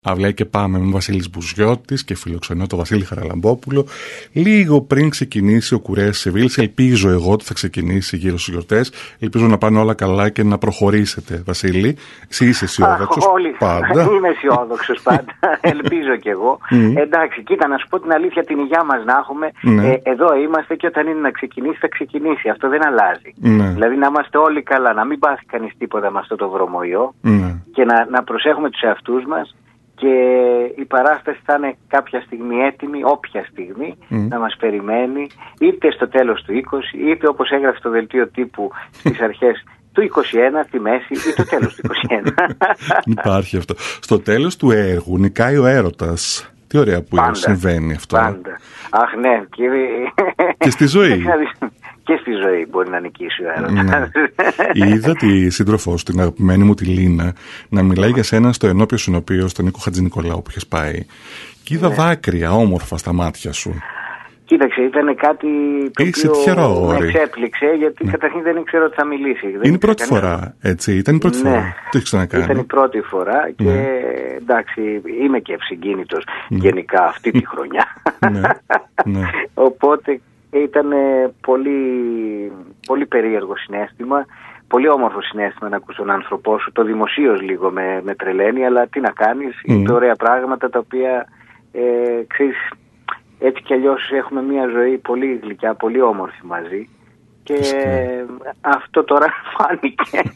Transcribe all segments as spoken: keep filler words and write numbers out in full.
Αυλάει και πάμε με Βασίλης Μπουζιώτης και φιλοξενώ το Βασίλη Χαραλαμπόπουλο. Λίγο πριν ξεκινήσει ο Κουρέας Σεβίλης, ελπίζω εγώ ότι θα ξεκινήσει γύρω στις γιορτές. Ελπίζω να πάνε όλα καλά και να προχωρήσετε, Βασίλη. Εσύ είσαι αισιόδοξος πάντα. Είμαι αισιόδοξος πάντα. Ελπίζω κι εγώ. Mm. Εντάξει, κοίτα, να σου πω την αλήθεια, την υγεία μας να έχουμε. Ναι. Ε, εδώ είμαστε και όταν είναι να ξεκινήσει, θα ξεκινήσει. Αυτό δεν αλλάζει. Ναι. Δηλαδή να είμαστε όλοι καλά, να μην πάθει κανείς τίποτα με αυτό το βρωμοϊό ναι. και να, να προσέχουμε τους εαυτούς μας. Και η παράσταση θα είναι κάποια στιγμή έτοιμη, όποια στιγμή, mm. να μας περιμένει, είτε στο τέλος του είκοσι, είτε όπως έγραφε το δελτίο τύπου στις αρχές του είκοσι ένα, στη μέση ή το τέλος του είκοσι ένα. Υπάρχει αυτό. Στο τέλος του έργου νικάει ο έρωτας. Τι ωραία που πάντα, συμβαίνει αυτό. Πάντα. Αχ ναι, κύριε. Και στη ζωή. Και στη ζωή μπορεί να νικήσει ο έρωτας. Ναι. Είδα τη σύντροφό σου, την αγαπημένη μου τη Λίνα, να μιλάει για σένα στο ενώπιο συνοπείο, στον Νίκο Χατζηνικολάου που είχες πάει. Και είδα ναι. δάκρυα όμορφα στα μάτια σου. Κοίταξε, ήταν κάτι το Είσαι οποίο με εξέπληξε, γιατί ναι. καταρχήν δεν ήξερα ότι θα μιλήσει. Είναι η πρώτη κανένα... φορά, έτσι, ήταν η πρώτη ναι. φορά. Το έχεις ξανακάνει. Ήταν η πρώτη φορά και ναι. εντάξει, είμαι και ευσυγκίνητος ναι. γενικά αυτή τη χρονιά. Ναι. Ναι. Οπότε ήταν πολύ, πολύ περίεργο συναίσθημα. Πολύ όμορφο συναίσθημα να ακούς τον άνθρωπό σου. Το δημοσίως λίγο με, με τρελαίνει, αλλά τι να κάνεις. Mm. Είναι ωραία πράγματα τα οποία ε, ξέρεις, έτσι κι αλλιώς έχουμε μια ζωή πολύ γλυκιά, πολύ όμορφη μαζί. Και ε, αυτό τώρα φάνηκε.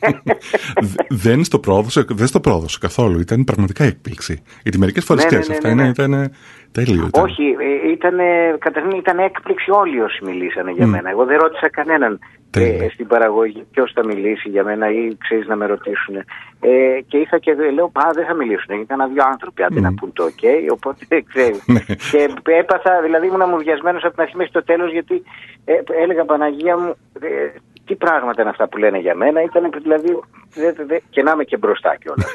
Δεν στο πρόδωσε, δεν στο πρόδωσε καθόλου. Ήταν πραγματικά έκπληξη. Γιατί μερικές φορές ναι, και ναι, ναι, αυτά ναι, ναι. ήταν τέλειο. Ήταν. Όχι, ήταν, καταρχήν ήταν έκπληξη όλοι όσοι μιλήσανε για mm. μένα. Εγώ δεν ρώτησα κανέναν ε, στην παραγωγή ποιος θα μιλήσει για μένα ή ξέρεις να με ρωτήσουν. Ε, και είχα και λέω, πά, δεν θα μιλήσουν. Ήταν δύο άνθρωποι αντί mm. να πούν το OK, οπότε ξέρεις. Και έπαθα, δηλαδή ήμουν μουδιασμένος από την αρχή μέχρι το τέλος, γιατί ε, έλεγα Παναγία μου, ε, τι πράγματα είναι αυτά που λένε για μένα. Ήταν δηλαδή. Δε, δε, και να είμαι και μπροστά κιόλας.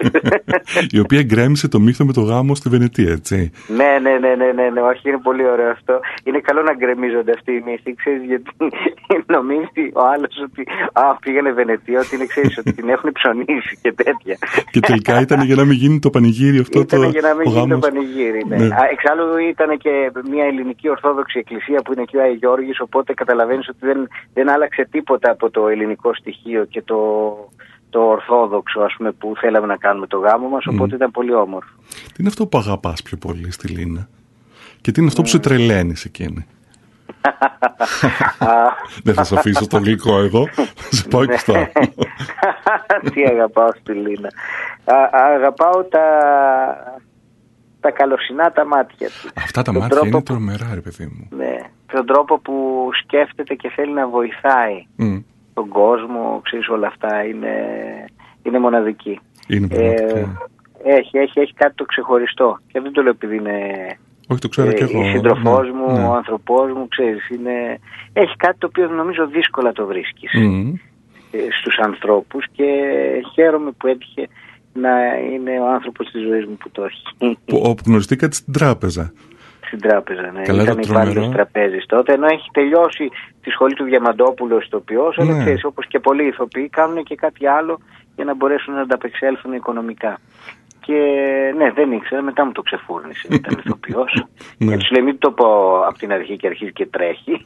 Η οποία γκρέμισε το μύθο με το γάμο στη Βενετία, έτσι. Ναι, ναι, ναι, ναι, ναι, ναι, όχι, είναι πολύ ωραίο αυτό. Είναι καλό να γκρεμίζονται αυτοί οι μύθοι, ξέρεις, γιατί νομίζει ο άλλος ότι α, πήγανε Βενετία, ότι είναι, ξέρεις, ότι την έχουν ψωνίσει και τέτοια. Και τελικά ήταν για να μην γίνει το πανηγύρι αυτό. Ήταν το, για να μην γίνει το πανηγύρι, ναι. ναι. Εξάλλου ήταν και μια ελληνική ορθόδοξη εκκλησία που είναι και ο Άι Γιώργης, οπότε καταλαβαίνεις ότι δεν, δεν άλλαξε τίποτα από το ελληνικό στοιχείο και το. το ορθόδοξο, ας πούμε, που θέλαμε να κάνουμε το γάμο μας, οπότε mm. ήταν πολύ όμορφο. Τι είναι αυτό που αγαπάς πιο πολύ στη Λίνα και τι είναι αυτό mm. που σε τρελαίνει σε εκείνη? Δεν θα σε αφήσω στο γλυκό εγώ, θα σε πάω και στο άλλο. Τι αγαπάω στη Λίνα? Αγαπάω τα τα καλοσυνά τα μάτια του. Αυτά τα μάτια είναι τρομερά, ρε παιδί μου. Ναι, τον τρόπο που σκέφτεται και θέλει να βοηθάει mm. τον κόσμο, ξέρεις, όλα αυτά είναι, είναι μοναδική. Είναι ε, έχει, έχει, έχει κάτι το ξεχωριστό και δεν το λέω επειδή είναι όχι, το ξέρω ε, και εγώ. η σύντροφός ναι, μου, ναι. ο άνθρωπός μου, ξέρεις, είναι, έχει κάτι το οποίο νομίζω δύσκολα το βρίσκεις mm. ε, στους ανθρώπους και χαίρομαι που έτυχε να είναι ο άνθρωπος της ζωής μου που το έχει. Που, όπου γνωριστήκατε στην τράπεζα. Στην τράπεζα, ναι. Καλά, ήταν υπάλληλος τραπέζης τότε, ενώ έχει τελειώσει τη σχολή του Διαμαντόπουλου ως ηθοποιός, ναι. αλλά ξέρεις, όπως και πολλοί ηθοποιοί κάνουν και κάτι άλλο για να μπορέσουν να ανταπεξέλθουν οικονομικά. Και ναι, δεν ήξερα, μετά μου το ξεφούρνησε, ήταν ηθοποιός. Και τους λέει, μην το πω από την αρχή και αρχίζει και τρέχει.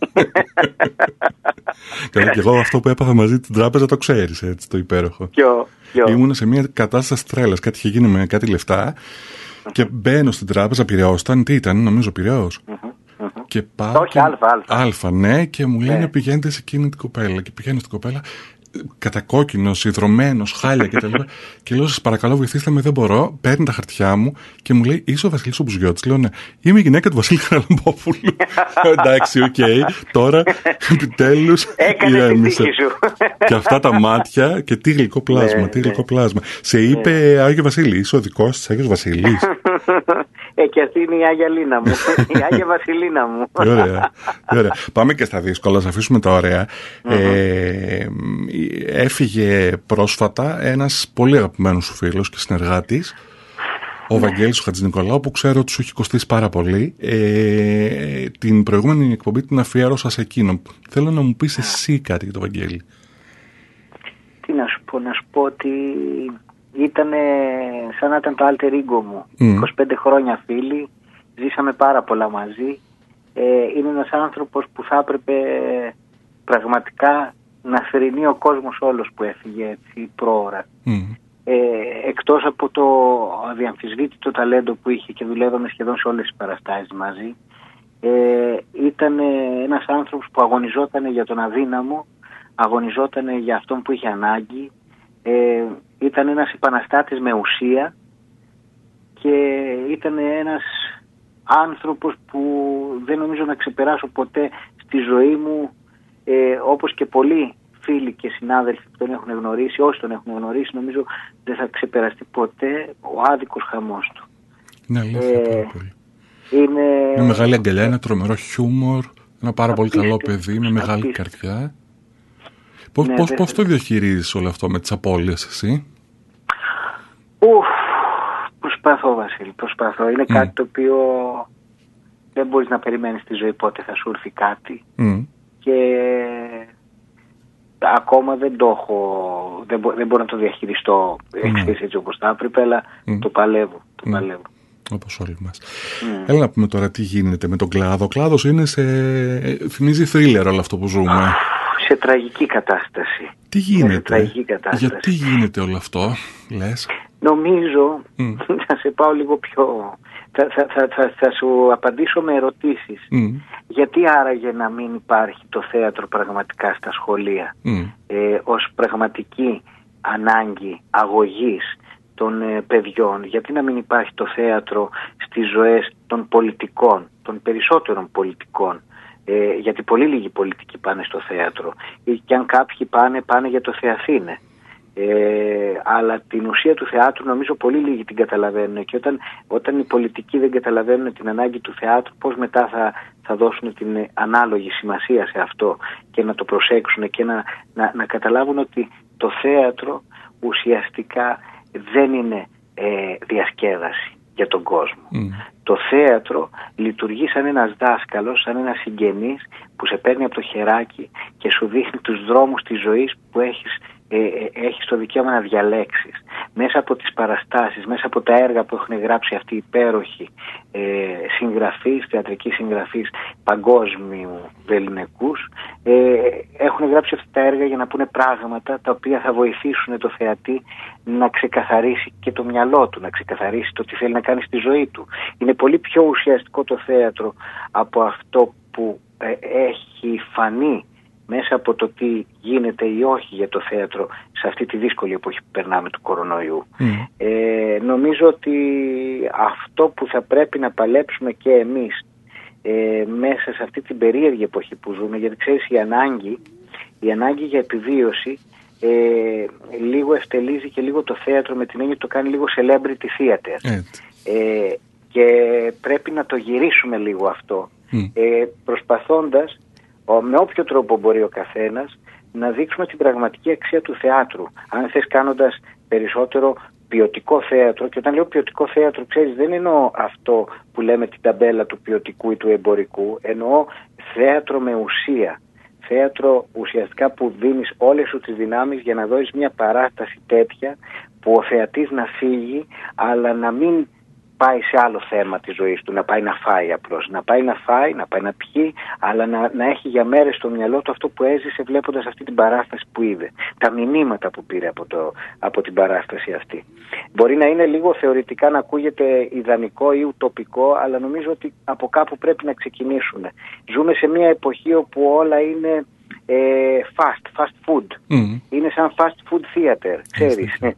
Καλά, και εγώ αυτό που έπαθα μαζί την τράπεζα το ξέρεις, έτσι, το υπέροχο. Ποιο, ποιο. Ήμουν σε μια κατάσταση τρέλας, κάτι είχε γίνει με κάτι λεφτά και μπαίνω στην τράπεζα, Πειραιώς ήταν, τι ήταν, νομίζω Πειραιώς. Και πάω. Όχι, και... αλφα, αλφα. Αλφα, ναι, και μου λένε ναι. πηγαίνετε σε εκείνη την κοπέλα. Και πηγαίνω στην κοπέλα, κατακόκκινος, ιδρωμένος, χάλια κτλ. Και λέω, σας παρακαλώ, βοηθήστε με, δεν μπορώ. Παίρνει τα χαρτιά μου και μου λέει, είσαι ο Βασίλης ο Μπουζιώτης? Λέω, ναι, είμαι η γυναίκα του Βασίλη Χαραλαμπόπουλου. Εντάξει, οκ, okay. Τώρα επιτέλους ηρέμησε. Και αυτά τα μάτια και τι γλυκό πλάσμα, ναι, τι γλυκό ναι. πλάσμα. Σε είπε, ναι. Άγιο Βασίλη, είσαι ο δικός της Άγιος Βασίλης? Ε, και αυτή είναι η Άγια Λίνα μου. Η Άγια Βασιλίνα μου. Ωραία, ωραία. Πάμε και στα δύσκολα, ας αφήσουμε τα ωραία. Mm-hmm. Ε, έφυγε πρόσφατα ένας πολύ αγαπημένος σου φίλος και συνεργάτης, ο Βαγγέλης ο Χατζηνικολάου, που ξέρω ότι σου έχει κοστίσει πάρα πολύ. Ε, την προηγούμενη εκπομπή την αφιέρωσα σε εκείνον. Θέλω να μου πεις εσύ κάτι για τον Βαγγέλη. Τι να σου πω, να σου πω ότι ήταν σαν να ήταν το alter ego μου. Mm. είκοσι πέντε χρόνια φίλοι, ζήσαμε πάρα πολλά μαζί. Ε, είναι ένας άνθρωπος που θα έπρεπε πραγματικά να θρηνεί ο κόσμος όλος που έφυγε έτσι πρόωρα. Mm. Ε, εκτός από το αδιαμφισβήτητο ταλέντο που είχε και δουλεύαμε σχεδόν σε όλες τις παραστάσεις μαζί, ε, ήταν ένας άνθρωπος που αγωνιζόταν για τον αδύναμο, αγωνιζόταν για αυτόν που είχε ανάγκη, ε, ήταν ένας επαναστάτης με ουσία και ήταν ένας άνθρωπος που δεν νομίζω να ξεπεράσω ποτέ στη ζωή μου, ε, όπως και πολλοί φίλοι και συνάδελφοι που τον έχουν γνωρίσει, όσοι τον έχουν γνωρίσει, νομίζω δεν θα ξεπεραστεί ποτέ ο άδικος χαμός του. Είναι αλήθεια, ε, πάρα πολύ. Είναι... με μεγάλη αγκαλιά, ένα τρομερό χιούμορ, ένα πάρα πολύ καλό παιδί, με μεγάλη καρδιά. Πώς, ναι, πώς, πώς το διαχειρίζεις όλο αυτό με τις απώλειες εσύ? Ουφ, προσπαθώ Βασίλη, προσπαθώ. Είναι mm. κάτι το οποίο δεν μπορείς να περιμένεις στη ζωή πότε θα σου έρθει κάτι. Mm. Και ακόμα δεν το έχω, δεν, μπο, δεν μπορώ να το διαχειριστώ mm. έτσι όπως θα έπρεπε, αλλά mm. το παλεύω, το mm. παλεύω. Όπως όλοι μας. Mm. Έλα να πούμε τώρα τι γίνεται με τον κλάδο. Ο κλάδος είναι σε... θυμίζει θρίλερ όλο αυτό που ζούμε. Σε τραγική κατάσταση. Τι γίνεται, σε τραγική κατάσταση. Γιατί γίνεται όλο αυτό, λες? Νομίζω, mm. θα σε πάω λίγο πιο... Θα, θα, θα, θα, θα σου απαντήσω με ερωτήσεις. Mm. Γιατί άραγε να μην υπάρχει το θέατρο πραγματικά στα σχολεία mm. ε, ως πραγματική ανάγκη αγωγής των ε, παιδιών? Γιατί να μην υπάρχει το θέατρο στις ζωές των πολιτικών, των περισσότερων πολιτικών? Ε, γιατί πολύ λίγοι πολιτικοί πάνε στο θέατρο, ή και αν κάποιοι πάνε, πάνε για το Θεαθήνε. Ε, αλλά την ουσία του θεάτρου νομίζω πολύ λίγοι την καταλαβαίνουν, και όταν, όταν οι πολιτικοί δεν καταλαβαίνουν την ανάγκη του θεάτρου, πώς μετά θα, θα δώσουν την ανάλογη σημασία σε αυτό και να το προσέξουν και να, να, να καταλάβουν ότι το θέατρο ουσιαστικά δεν είναι ε, διασκέδαση για τον κόσμο. Mm. Το θέατρο λειτουργεί σαν ένας δάσκαλος, σαν ένας συγγενής που σε παίρνει από το χεράκι και σου δείχνει τους δρόμους της ζωής που έχεις, ε, ε, έχεις το δικαίωμα να διαλέξεις. Μέσα από τις παραστάσεις, μέσα από τα έργα που έχουν γράψει αυτοί οι υπέροχοι ε, συγγραφείς, θεατρικοί συγγραφείς παγκόσμιου βεληνικούς, ε, έχουν γράψει αυτά τα έργα για να πούνε πράγματα τα οποία θα βοηθήσουν το θεατή να ξεκαθαρίσει και το μυαλό του, να ξεκαθαρίσει το τι θέλει να κάνει στη ζωή του. Είναι πολύ πιο ουσιαστικό το θέατρο από αυτό που ε, έχει φανεί μέσα από το τι γίνεται ή όχι για το θέατρο σε αυτή τη δύσκολη εποχή που περνάμε του κορονοϊού. Mm. Ε, νομίζω ότι αυτό που θα πρέπει να παλέψουμε και εμείς ε, μέσα σε αυτή την περίεργη εποχή που ζούμε, γιατί ξέρεις η ανάγκη, η ανάγκη για επιβίωση ε, λίγο ευτελίζει και λίγο το θέατρο, με την έννοια το κάνει λίγο celebrity theater. Mm. Ε, και πρέπει να το γυρίσουμε λίγο αυτό, mm. ε, προσπαθώντας με όποιο τρόπο μπορεί ο καθένας να δείξουμε την πραγματική αξία του θεάτρου. Αν θες, κάνοντας περισσότερο ποιοτικό θέατρο, και όταν λέω ποιοτικό θέατρο, ξέρεις, δεν εννοώ αυτό που λέμε την ταμπέλα του ποιοτικού ή του εμπορικού, εννοώ θέατρο με ουσία. Θέατρο ουσιαστικά που δίνεις όλες σου τις δυνάμεις για να δώσεις μια παράσταση τέτοια που ο θεατής να φύγει, αλλά να μην πάει σε άλλο θέμα της ζωής του, να πάει να φάει απλώς. Να πάει να φάει, να πάει να πιει, αλλά να, να έχει για μέρες στο μυαλό του αυτό που έζησε βλέποντας αυτή την παράσταση που είδε. Τα μηνύματα που πήρε από, το, από την παράσταση αυτή. Μπορεί να είναι λίγο θεωρητικά, να ακούγεται ιδανικό ή ουτοπικό, αλλά νομίζω ότι από κάπου πρέπει να ξεκινήσουμε. Ζούμε σε μια εποχή όπου όλα είναι ε, fast, fast food. Mm. Είναι σαν fast food theater, ξέρεις. Mm.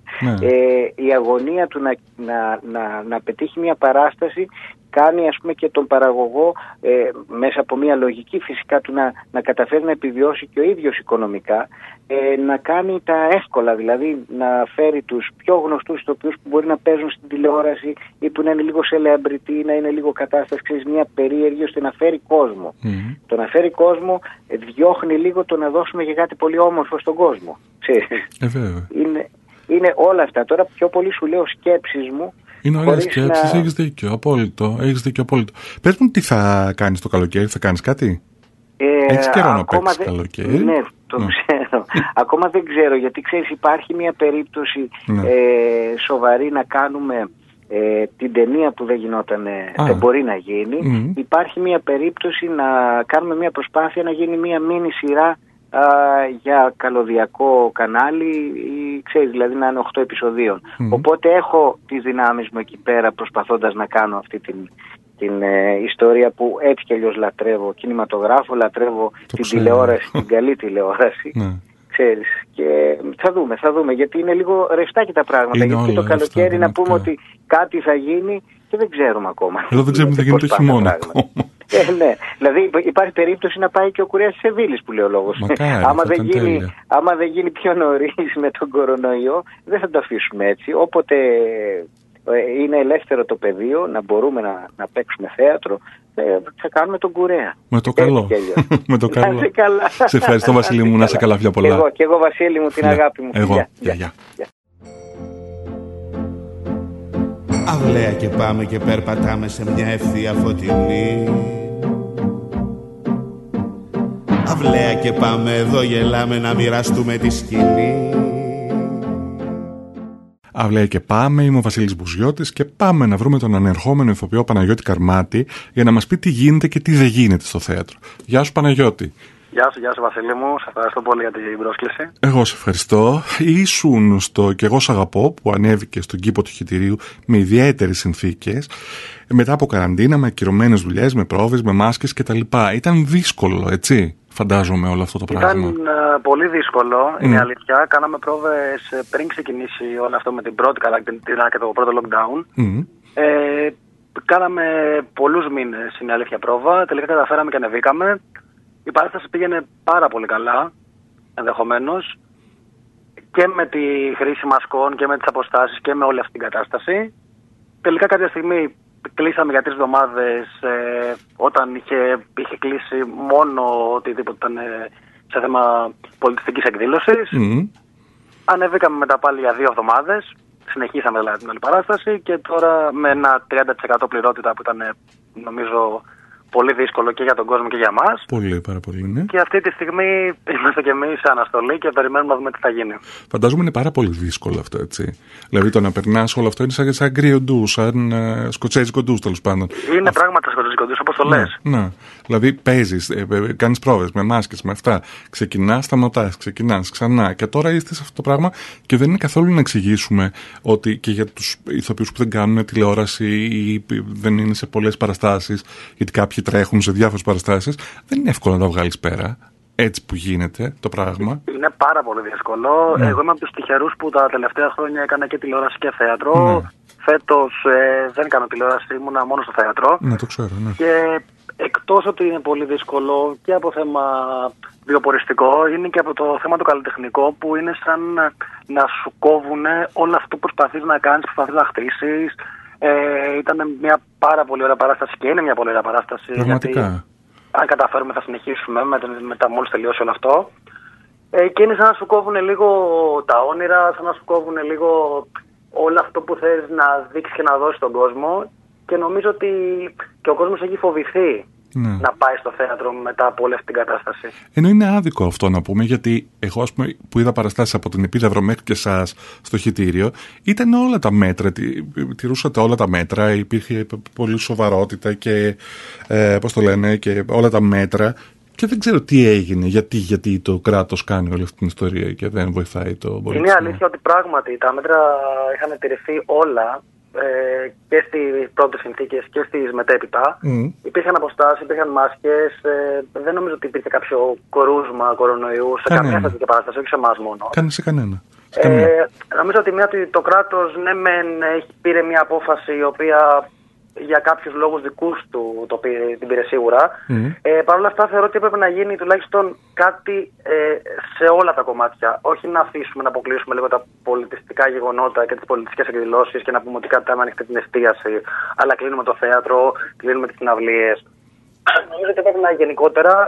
ε, η αγωνία του να, να, να, να πετύχει μια παράσταση κάνει, ας πούμε, και τον παραγωγό ε, μέσα από μια λογική φυσικά του να, να καταφέρει να επιβιώσει και ο ίδιος οικονομικά, ε, να κάνει τα εύκολα, δηλαδή να φέρει τους πιο γνωστούς ηθοποιούς που μπορεί να παίζουν στην τηλεόραση ή που να είναι λίγο celebrity ή να είναι λίγο κατάσταση, ξέρεις, μια περίεργη, ώστε να φέρει κόσμο. Mm-hmm. Το να φέρει κόσμο ε, διώχνει λίγο το να δώσουμε και κάτι πολύ όμορφο στον κόσμο. Ε, βέβαια. Είναι, είναι όλα αυτά. Τώρα πιο πολύ σου λέω σκέψεις μου. Είναι ωραίες σκέψεις, να... έχεις δίκιο, απόλυτο, έχεις δίκιο, απόλυτο. Πες μου τι θα κάνεις το καλοκαίρι, θα κάνεις κάτι? Ε, έχεις καιρό να παίξεις δε... καλοκαίρι? Ναι, Το ναι. ξέρω. Ακόμα δεν ξέρω, γιατί ξέρεις, υπάρχει μια περίπτωση ναι. ε, σοβαρή να κάνουμε ε, την ταινία που δεν γινόταν, δεν μπορεί να γίνει. Mm. Υπάρχει μια περίπτωση να κάνουμε μια προσπάθεια να γίνει μια μίνι σειρά α, για καλωδιακό κανάλι, ή, ξέρεις, δηλαδή να είναι οκτώ επεισοδίων. Mm. Οπότε έχω τις δυνάμεις μου εκεί πέρα προσπαθώντας να κάνω αυτή την, την ε, ιστορία που έτσι κι αλλιώς λατρεύω κινηματογράφο, λατρεύω το την ξέρω. τηλεόραση, την καλή τηλεόραση. Mm. Ξέρεις, και θα δούμε, θα δούμε, γιατί είναι λίγο ρευστά και τα πράγματα. Είναι γιατί το καλοκαίρι να πούμε ότι κάτι θα γίνει και δεν ξέρουμε ακόμα. Εδώ δεν ξέρουμε τι θα γίνει το χειμώνα. Ε, ναι, δηλαδή υπάρχει περίπτωση να πάει και ο Κουρέας της Σεβίλης, που λέει ο λόγος. Μακάρι, άμα, δεν γίνει, άμα δεν γίνει πιο νωρίς με τον κορονοϊό, δεν θα το αφήσουμε έτσι. Όποτε είναι ελεύθερο το πεδίο, να μπορούμε να, να παίξουμε θέατρο, θα κάνουμε τον Κουρέα. Με το καλό. Με το καλό. Σε ευχαριστώ, Βασίλη μου, να σε καλά, φιλιά πολλά. Εγώ, και εγώ, Βασίλη μου, την φιλιά. Αγάπη μου. Εγώ, γεια, γεια. Αυλαία και πάμε και περπατάμε σε μια ευθεία φωτεινή. Αυλαία και πάμε, εδώ γελάμε να μοιραστούμε τη σκηνή. Αυλαία και πάμε, είμαι ο Βασίλης Μπουζιώτης και πάμε να βρούμε τον ανερχόμενο ηθοποιό Παναγιώτη Καρμάτη για να μας πει τι γίνεται και τι δεν γίνεται στο θέατρο. Γεια σου, Παναγιώτη. Γεια σου, γεια σου Βασίλη μου, σε ευχαριστώ πολύ για την πρόσκληση. Εγώ σε ευχαριστώ. Ήσουν στο «Κι εγώ σ' αγαπώ» που ανέβηκε στον κήπο του Χιτηρίου με ιδιαίτερες συνθήκες, μετά από καραντίνα, με ακυρωμένες δουλειές, με πρόβες, με μάσκες κτλ. Ήταν δύσκολο, έτσι, φαντάζομαι, όλο αυτό το Ήταν, πράγμα. Ήταν uh, πολύ δύσκολο, είναι mm. αλήθεια. Κάναμε πρόβες πριν ξεκινήσει όλο αυτό με την πρώτη καραντίνα και το πρώτο lockdown. Mm. Ε, κάναμε πολλούς μήνες, είναι αλήθεια, πρόβα. Τελικά καταφέραμε και ανεβήκαμε. Η παράσταση πήγαινε πάρα πολύ καλά, ενδεχομένως, και με τη χρήση μασκών και με τις αποστάσεις και με όλη αυτή την κατάσταση. Τελικά κάποια στιγμή κλείσαμε για τρεις εβδομάδες, ε, όταν είχε, είχε κλείσει μόνο οτιδήποτε ήταν ε, σε θέμα πολιτιστικής εκδήλωσης. Mm. Ανεβήκαμε μετά πάλι για δύο εβδομάδες, συνεχίσαμε δηλαδή την όλη παράσταση και τώρα με ένα τριάντα τοις εκατό πληρότητα που ήταν, νομίζω, πολύ δύσκολο και για τον κόσμο και για μας. Πολύ, πάρα πολύ, ναι. Και αυτή τη στιγμή είμαστε και εμείς σε αναστολή και περιμένουμε να δούμε τι θα γίνει. Φαντάζομαι είναι πάρα πολύ δύσκολο αυτό, έτσι. Δηλαδή το να περνάς όλο αυτό είναι σαν, σαν γκρίο ντου, σαν uh, σκοτσέζικο ντου, τέλος πάντων. Είναι Αυ... πράγματα σκοτσέζικο ντου, όπως το ναι, λες. Ναι. Δηλαδή παίζεις, ε, ε, κάνεις πρόβες με μάσκες, με αυτά. Ξεκινάς, σταματάς, ξεκινάς ξανά. Και τώρα είστε σε αυτό το πράγμα και δεν είναι καθόλου να εξηγήσουμε ότι και για τους ηθοποιούς που δεν κάνουν τηλεόραση ή δεν είναι σε πολλές παραστάσεις, γιατί κάποιοι τρέχουν σε διάφορες παραστάσεις, δεν είναι εύκολο να τα βγάλεις πέρα. Έτσι που γίνεται το πράγμα. Είναι πάρα πολύ δύσκολο. Ναι. Εγώ είμαι από τους τυχερούς που τα τελευταία χρόνια έκανα και τηλεόραση και θέατρο. Ναι. Φέτος ε, δεν κάνω τηλεόραση, ήμουνα μόνο στο θέατρο. Ναι, το ξέρω, ναι. Και εκτός ότι είναι πολύ δύσκολο και από θέμα βιοποριστικό, είναι και από το θέμα το καλλιτεχνικό, που είναι σαν να σου κόβουν όλο αυτό που προσπαθείς να κάνεις, προσπαθείς να χτίσεις. Ε, ήταν μια πάρα πολύ ωραία παράσταση και είναι μια πολύ ωραία παράσταση. Πραγματικά. Γιατί, αν καταφέρουμε, θα συνεχίσουμε μετά με, με μόλις τελειώσει όλο αυτό. Ε, και είναι σαν να σου κόβουν λίγο τα όνειρα, σαν να σου κόβουν λίγο όλο αυτό που θες να δείξεις και να δώσεις στον κόσμο. Και νομίζω ότι και ο κόσμος έχει φοβηθεί ναι. να πάει στο θέατρο μετά από όλη αυτή την κατάσταση. Ενώ είναι άδικο αυτό να πούμε, γιατί εγώ, ας πούμε, που είδα παραστάσεις από την Επίδαυρο μέχρι και εσάς στο Χιτήριο, ήταν όλα τα μέτρα, τηρούσατε όλα τα μέτρα, υπήρχε πολύ σοβαρότητα και, ε, πώς το λένε, και όλα τα μέτρα. Και δεν ξέρω τι έγινε, γιατί, γιατί το κράτος κάνει όλη αυτή την ιστορία και δεν βοηθάει το πολιτισμό. Είναι αλήθεια ότι πράγματι τα μέτρα είχαν τηρηθεί όλα. Ε, και στις πρώτες συνθήκες και στις μετέπειτα. Mm. Υπήρχαν αποστάσεις, υπήρχαν μάσκες. Ε, δεν νομίζω ότι υπήρχε κάποιο κορούσμα κορονοϊού σε κανένα. Καμία τέτοια παράσταση, όχι σε εμάς μόνο. Κάνε σε κανένα. Σε ε, καμία. Νομίζω ότι μια, το κράτος ναι μεν πήρε μια απόφαση η οποία για κάποιους λόγους δικούς του το πήρε, την πήρε σίγουρα. Mm. Ε, Παρ' όλα αυτά θεωρώ ότι έπρεπε να γίνει τουλάχιστον κάτι ε, σε όλα τα κομμάτια. Όχι να αφήσουμε να αποκλείσουμε λίγο τα πολιτιστικά γεγονότα και τις πολιτιστικές εκδηλώσεις και να πούμε ότι κάτι ανοιχτή την εστίαση, αλλά κλείνουμε το θέατρο, κλείνουμε τις συναυλίες. Νομίζω ότι έπρεπε να γενικότερα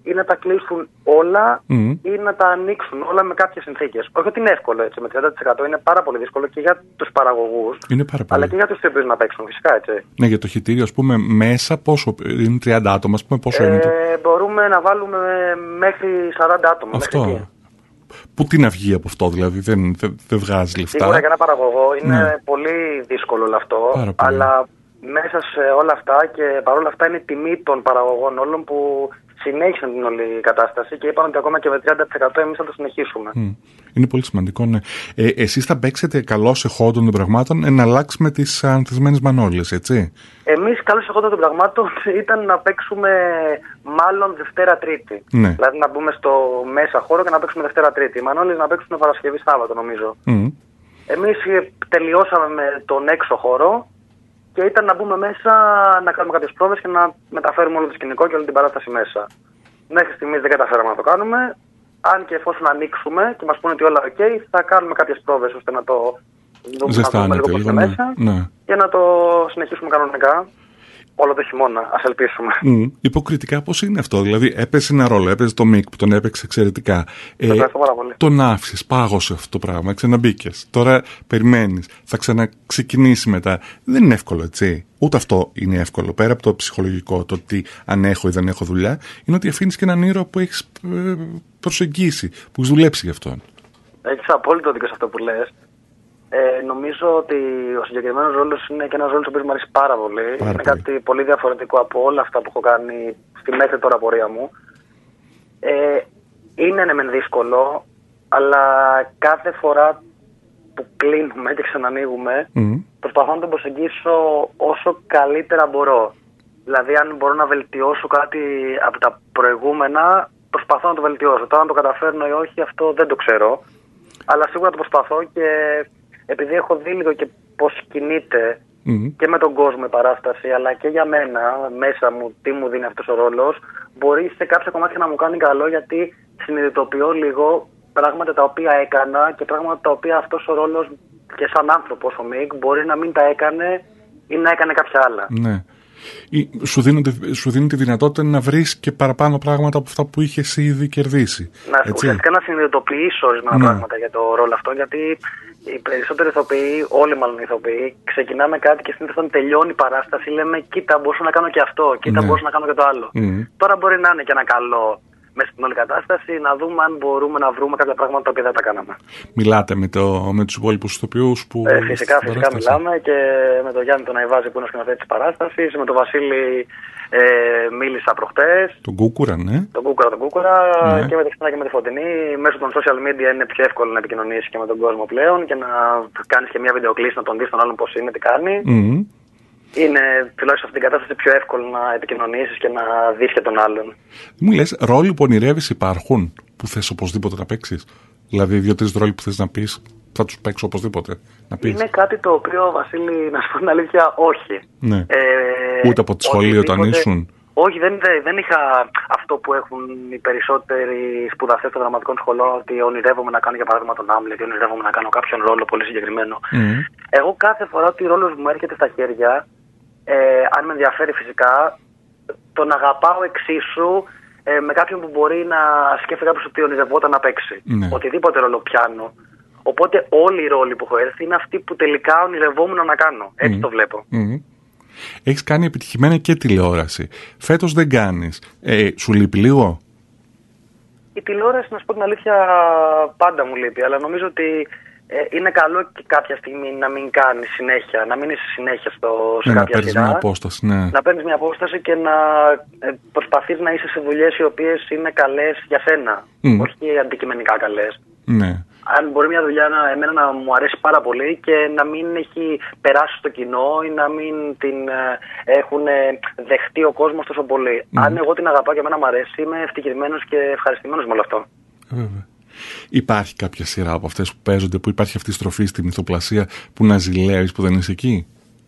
ή να τα κλείσουν όλα mm. ή να τα ανοίξουν όλα με κάποιες συνθήκες. Όχι ότι είναι εύκολο έτσι, με τριάντα τοις εκατό είναι πάρα πολύ δύσκολο και για τους παραγωγούς, αλλά και για τους τύπους να παίξουν φυσικά έτσι. Ναι, για το χιτήριο, ας πούμε, μέσα πόσο είναι τριάντα άτομα, ας πούμε, πόσο ε, είναι. Το... Μπορούμε να βάλουμε μέχρι σαράντα άτομα. Αυτό. Μέχρι εκεί. Πού τι να βγει από αυτό, δηλαδή, δεν, δεν, δεν βγάζει λεφτά. Σίγουρα για ένα παραγωγό είναι ναι. πολύ δύσκολο όλο αυτό, αλλά μέσα σε όλα αυτά και παρόλα αυτά είναι η τιμή των παραγωγών όλων που συνέχισαν την όλη κατάσταση και είπαν ότι ακόμα και με τριάντα τοις εκατό εμείς θα το συνεχίσουμε. Mm. Είναι πολύ σημαντικό, ναι. Ε, εσείς θα παίξετε καλώς εχόντων των πραγμάτων ε, να αλλάξουμε τις ανθισμένες μανόλες, έτσι. Εμείς καλώς εχόντων των πραγμάτων ήταν να παίξουμε μάλλον Δευτέρα-Τρίτη. Ναι. Δηλαδή να μπούμε στο μέσα χώρο και να παίξουμε Δευτέρα-Τρίτη. Οι μανόλες να παίξουν Παρασκευή-Σάββατο, νομίζω. Mm. Εμείς τελειώσαμε με τον έξω χώρο. Και ήταν να μπούμε μέσα, να κάνουμε κάποιες πρόβες και να μεταφέρουμε όλο το σκηνικό και όλη την παράσταση μέσα. Μέχρι στιγμής δεν καταφέραμε να το κάνουμε. Αν και εφόσον ανοίξουμε και μας πούνε ότι όλα ok, θα κάνουμε κάποιες πρόβες ώστε να το δούμε λίγο πώς είναι μέσα ναι. και να το συνεχίσουμε κανονικά. Όλο το χειμώνα, ας ελπίσουμε. Mm, υποκριτικά πώς είναι αυτό, δηλαδή έπαιζε ένα ρόλο, έπαιζε το Μικ που τον έπαιξε εξαιρετικά. Ε, πάρα πολύ. Τον άφησες, πάγωσε αυτό το πράγμα, ξαναμπήκες. Τώρα περιμένεις, θα ξαναξεκινήσει μετά. Δεν είναι εύκολο, έτσι. Ούτε αυτό είναι εύκολο. Πέρα από το ψυχολογικό, το ότι αν έχω ή δεν έχω δουλειά, είναι ότι αφήνεις και έναν ήρωα που έχεις ε, προσεγγίσει, που έχεις δουλέψει γι' αυτόν. Έχεις απόλυτο δίκιο σε αυτό που λες. Ε, νομίζω ότι ο συγκεκριμένος ρόλος είναι και ένας ρόλος που μου αρέσει πάρα πολύ. Πάρα είναι πολύ. Κάτι πολύ διαφορετικό από όλα αυτά που έχω κάνει στη μέχρι τώρα πορεία μου. Ε, είναι ναι μεν δύσκολο, αλλά κάθε φορά που κλείνουμε και ξανανοίγουμε, mm. προσπαθώ να τον προσεγγίσω όσο καλύτερα μπορώ. Δηλαδή, αν μπορώ να βελτιώσω κάτι από τα προηγούμενα, προσπαθώ να το βελτιώσω. Τώρα, αν το καταφέρνω ή όχι, αυτό δεν το ξέρω. Αλλά σίγουρα το προσπαθώ και επειδή έχω δει λίγο και πώς κινείται mm. και με τον κόσμο η παράσταση, αλλά και για μένα, μέσα μου, τι μου δίνει αυτός ο ρόλος, μπορεί σε κάποια κομμάτια να μου κάνει καλό, γιατί συνειδητοποιώ λίγο πράγματα τα οποία έκανα και πράγματα τα οποία αυτός ο ρόλος και σαν άνθρωπος ο Μικ μπορεί να μην τα έκανε ή να έκανε κάποια άλλα. Ναι. Σου, δίνονται, σου δίνει τη δυνατότητα να βρεις και παραπάνω πράγματα από αυτά που είχες ήδη κερδίσει. Να, ουσιαστικά να συνειδητοποιήσω ορισμένα ναι. πράγματα για το ρόλο αυτό, γιατί οι περισσότεροι ηθοποιοί, όλοι μάλλον οι ηθοποιοί, ξεκινάμε κάτι και συνήθως όταν τελειώνει η παράσταση λέμε κοίτα μπορούσα να κάνω και αυτό, κοίτα ναι. μπορούσα να κάνω και το άλλο. Mm. Τώρα μπορεί να είναι και ένα καλό μέσα στην όλη κατάσταση, να δούμε αν μπορούμε να βρούμε κάποια πράγματα τα οποία δεν τα κάναμε. Μιλάτε με, το, με τους υπόλοιπους ηθοποιούς που. Ε, φυσικά, φυσικά μιλάμε και με τον Γιάννη τον Αϊβάζη που είναι ο σκηνοθέτης της παράστασης, με τον Βασίλη ε, μίλησα προχτές. Τον Κούκουρα, ναι. Τον Κούκουρα, τον Κούκουρα ναι. και με τη Χριστίνα και με τη Φωτεινή. Μέσω των social media είναι πιο εύκολο να επικοινωνήσεις και με τον κόσμο πλέον και να κάνεις και μια βιντεοκλήση να τον δεις τον άλλον πώς είναι, τι κάνει. Mm. Είναι τουλάχιστον σε αυτήν την κατάσταση πιο εύκολο να επικοινωνήσεις και να δεις και τον άλλον. Μου λες, ρόλοι που ονειρεύεις υπάρχουν που θες οπωσδήποτε να παίξεις? Δηλαδή, δύο-τρεις ρόλοι που θες να πεις, θα τους παίξω οπωσδήποτε να πεις? Είναι κάτι το οποίο, Βασίλη, να σου πω την αλήθεια, όχι. Ναι. Ε, Ούτε από τη σχολή όταν ήσουν? Όχι, δεν, δεν είχα αυτό που έχουν οι περισσότεροι σπουδαστές των δραματικών σχολών, ότι ονειρεύομαι να κάνω για παράδειγμα τον Άμλετ, ονειρεύομαι να κάνω κάποιον ρόλο πολύ συγκεκριμένο. Mm. Εγώ κάθε φορά ότι ο ρόλος μου έρχεται στα χέρια, ε, αν με ενδιαφέρει φυσικά, τον αγαπάω εξίσου ε, με κάποιον που μπορεί να σκέφτεται κάποιος ότι ονειρευόταν να παίξει. Mm. Οτιδήποτε ρόλο πιάνω. Οπότε όλοι οι ρόλοι που έχω έρθει είναι αυτοί που τελικά ονειρευόμουν να κάνω. Έτσι mm. το βλέπω. Mm. Έχεις κάνει επιτυχημένα και τηλεόραση. Φέτος δεν κάνεις. Ε, σου λείπει λίγο? Η τηλεόραση, να σου πω την αλήθεια, πάντα μου λείπει. Αλλά νομίζω ότι ε, είναι καλό και κάποια στιγμή να μην κάνεις συνέχεια, να μην είσαι συνέχεια στο, σε ναι, κάποια να παίρνεις μια απόσταση. Ναι. Να παίρνεις μια απόσταση και να ε, προσπαθείς να είσαι σε δουλειές οι οποίες είναι καλές για σένα. Mm. Όχι αντικειμενικά καλές. Ναι. Αν μπορεί μια δουλειά να, εμένα να μου αρέσει πάρα πολύ και να μην έχει περάσει στο κοινό ή να μην την ε, έχουν δεχτεί ο κόσμος τόσο πολύ. Mm. Αν εγώ την αγαπάω και εμένα μου αρέσει, είμαι ευτυχισμένος και ευχαριστημένος με όλο αυτό. Βέβαια. Υπάρχει κάποια σειρά από αυτές που παίζονται, που υπάρχει αυτή η στροφή στη μυθοπλασία που να ζηλεύεις που δεν είσαι εκεί?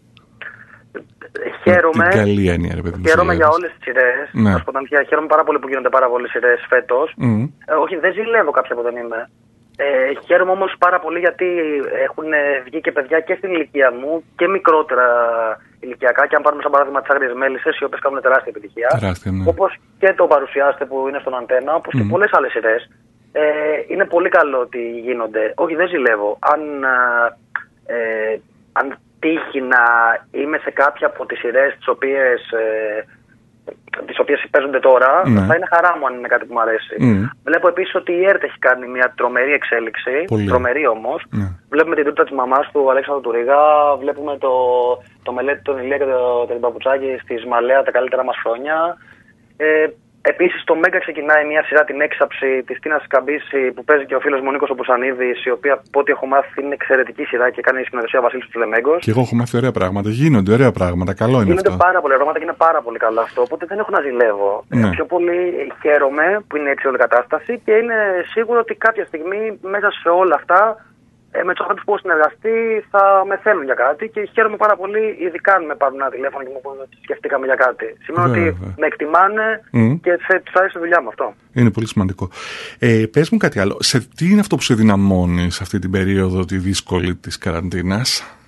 Χαίρομαι, την καλή έννοια, ρε παιδί, χαίρομαι για όλες τις σειρές. Ναι. Χαίρομαι πάρα πολύ που γίνονται πάρα πολλές σειρές φέτος. Mm. Ε, όχι, δεν ζηλεύω κάποια που δεν είμαι. Ε, χαίρομαι όμως πάρα πολύ γιατί έχουν βγει και παιδιά και στην ηλικία μου και μικρότερα ηλικιακά, και αν πάρουμε σαν παράδειγμα τις Άγριες Μέλισσες, οι οποίες κάνουν τεράστια επιτυχία. Τεράστια, ναι. Όπως και το Παρουσιάστε που είναι στον Αντένα, όπως mm. και πολλές άλλες σειρές. Ε, είναι πολύ καλό ότι γίνονται. Όχι, δεν ζηλεύω. Αν, ε, αν τύχει να είμαι σε κάποια από τις σειρές τις οποίες, ε, τις οποίες παίζονται τώρα, ναι. θα είναι χαρά μου αν είναι κάτι που μου αρέσει. Mm. Βλέπω επίσης ότι η ΕΡΤ έχει κάνει μια τρομερή εξέλιξη. Πολύ. Τρομερή όμως. Mm. Βλέπουμε την τούτα της μαμάς του Αλέξανδρου του Ρίγα, βλέπουμε το, το μελέτη των Ηλία και το, το Παπουτσάκη στη Σμαλέα, τα καλύτερα μας χρόνια. Ε, Επίσης, το Μέγκα ξεκινάει μια σειρά, την έξαψη της Τίνας Καμπίση, που παίζει και ο φίλος μου ο Νίκος ο Πουσανίδης, η οποία από ό,τι έχω μάθει είναι εξαιρετική σειρά και κάνει συνεργασία Βασίλης Τσουλεμέγκος. Και εγώ έχω μάθει ωραία πράγματα. Γίνονται ωραία πράγματα. Καλό είναι Γίνονται αυτό. Γίνονται πάρα πολλά πράγματα και είναι πάρα πολύ καλό αυτό. Οπότε δεν έχω να ζηλεύω. Ναι. Πιο πολύ χαίρομαι που είναι έτσι όλη η κατάσταση και είναι σίγουρο ότι κάποια στιγμή μέσα σε όλα αυτά, Ε, με τους ανθρώπους που έχω συνεργαστεί θα με θέλουν για κάτι και χαίρομαι πάρα πολύ, ειδικά αν με πάρουν ένα τηλέφωνο και μου πούνε ότι σκεφτήκαμε για κάτι. Σημαίνει ότι με εκτιμάνε mm. και τους αρέσει τη δουλειά μου αυτό. Είναι πολύ σημαντικό. Ε, πες μου κάτι άλλο. Σε τι είναι αυτό που σε δυναμώνει σε αυτή την περίοδο τη δύσκολη της καραντίνας?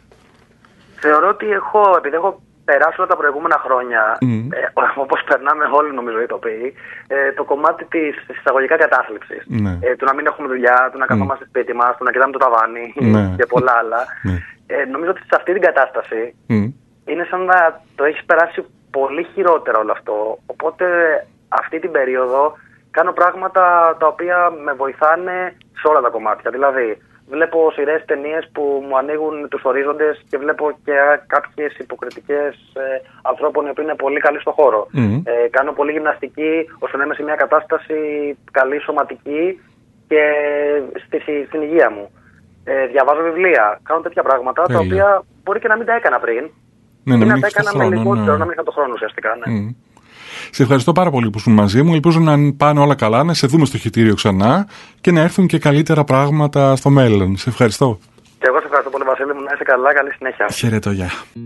Θεωρώ ότι έχω, επειδή έχω περάσει όλα τα προηγούμενα χρόνια, mm. ε, όπως περνάμε όλοι νομίζω οι ηθοποιοί, ε, το κομμάτι της εισαγωγικά κατάθλιψης. Mm. Ε, του να μην έχουμε δουλειά, του να καθόμαστε mm. σπίτι μας, του να κοιτάμε το ταβάνι mm. και πολλά άλλα. Mm. Ε, νομίζω ότι σε αυτή την κατάσταση mm. είναι σαν να το έχεις περάσει πολύ χειρότερα όλο αυτό. Οπότε αυτή την περίοδο κάνω πράγματα τα οποία με βοηθάνε σε όλα τα κομμάτια. Δηλαδή, βλέπω σειρές, ταινίες που μου ανοίγουν τους ορίζοντες και βλέπω και κάποιες υποκριτικές ε, ανθρώπων οι οποίοι είναι πολύ καλοί στο χώρο. Mm. Ε, κάνω πολύ γυμναστική ώστε να είμαι σε μια κατάσταση καλή σωματική και στη, στην υγεία μου. Ε, διαβάζω βιβλία, κάνω τέτοια πράγματα Τέλεια. τα οποία μπορεί και να μην τα έκανα πριν. Ναι, να, να τα έκανα με λιγότερο, ναι. να μην είχα το χρόνο ουσιαστικά. Ναι. Mm. Σε ευχαριστώ πάρα πολύ που ήσουν μαζί μου. Ελπίζω να πάνε όλα καλά, να σε δούμε στο χιτήριο ξανά και να έρθουν και καλύτερα πράγματα στο μέλλον. Σε ευχαριστώ. Και εγώ σε ευχαριστώ πολύ, Βασίλη μου. Να είσαι καλά, καλή συνέχεια. Χαιρετώ, γεια.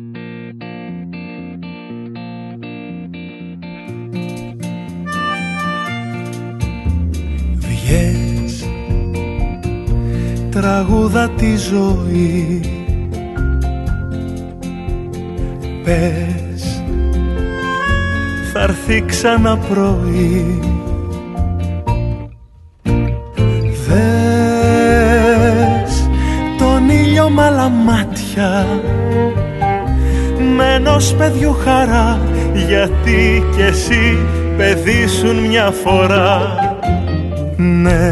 Βγες, τραγούδα τη ζωή. Πες, θα έρθει ξανά πρωί. Δες τον ήλιο μ' άλλα μάτια, με ενός παιδιού χαρά, γιατί κι εσύ παιδί σου μια φορά. Ναι,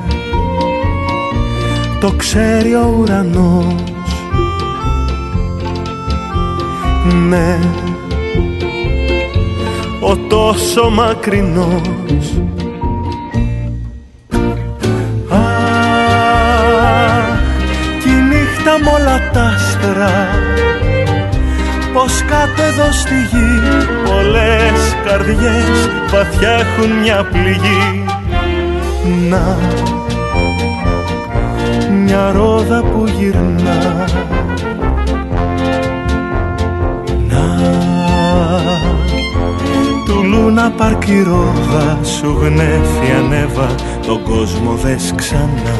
το ξέρει ο ουρανός. Ναι, ο τόσο μακρινός. Α, κι η νύχτα μ' όλα τ' άστρα, πως κάτω εδώ στη γη πολλές καρδιές βαθιά έχουν μια πληγή. Να, μια ρόδα που γυρνά. Του Λούνα Πάρκ η ρόδα σου γνέφει ανέβα, τον κόσμο δες ξανά.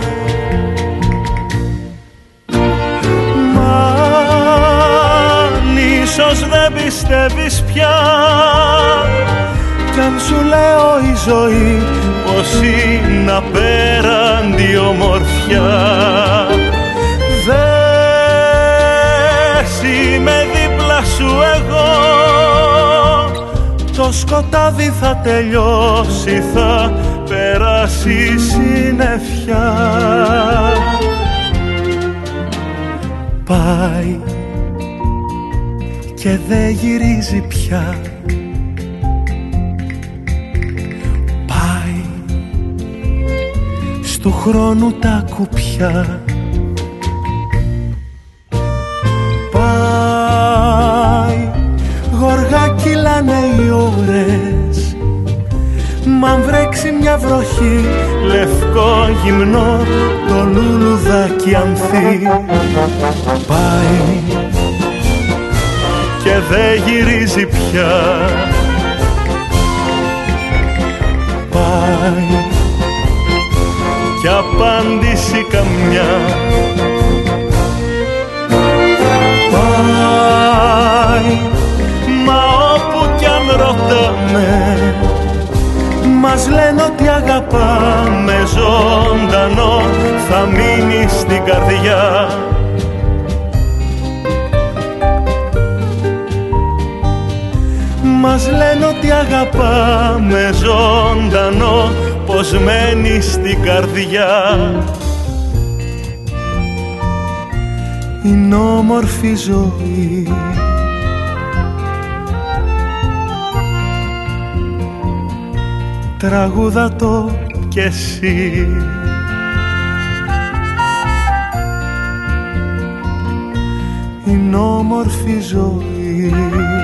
Μα αν ίσως δεν πιστεύεις πια, κι αν σου λέω η ζωή πως είναι απέραντη ομορφιά, δες είμαι δίπλα σου εγώ. Το σκοτάδι θα τελειώσει, θα περάσει η συννεφιά. Πάει και δεν γυρίζει πια. Πάει στου χρόνου τα κουπιά. Γοργά κυλάνε οι ώρες, μ' αν βρέξει μια βροχή, λευκό γυμνό το λουλουδάκι ανθεί. Πάει και δεν γυρίζει πια. Πάει κι απάντηση καμιά. Πάει λένε ότι αγαπάμε ζωντανό θα μείνει στην καρδιά. Μας λένε ότι αγαπάμε ζωντανό, πως μένει στην καρδιά. Είναι όμορφη ζωή, τραγούδα το κι εσύ. Είναι όμορφη ζωή.